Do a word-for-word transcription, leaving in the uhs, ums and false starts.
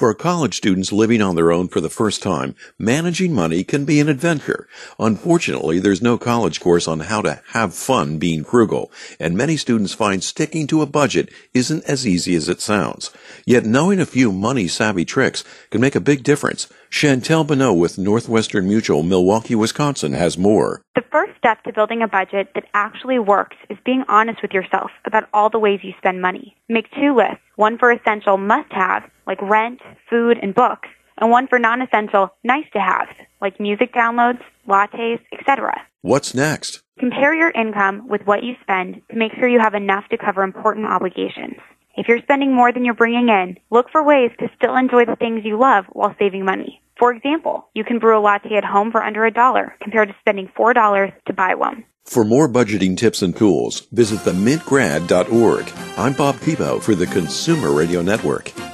For college students living on their own for the first time, managing money can be an adventure. Unfortunately, there's no college course on how to have fun being frugal, and many students find sticking to a budget isn't as easy as it sounds. Yet knowing a few money-savvy tricks can make a big difference. Chantel Bonneau with Northwestern Mutual, Milwaukee, Wisconsin, has more. The first step to building a budget that actually works is being honest with yourself about all the ways you spend money. Make two lists, one for essential must-haves, like rent, food, and books, and one for non-essential nice-to-haves, like music downloads, lattes, et cetera. What's next? Compare your income with what you spend to make sure you have enough to cover important obligations. If you're spending more than you're bringing in, look for ways to still enjoy the things you love while saving money. For example, you can brew a latte at home for under a dollar compared to spending four dollars to buy one. For more budgeting tips and tools, visit the mint grad dot org. I'm Bob Pebo for the Consumer Radio Network.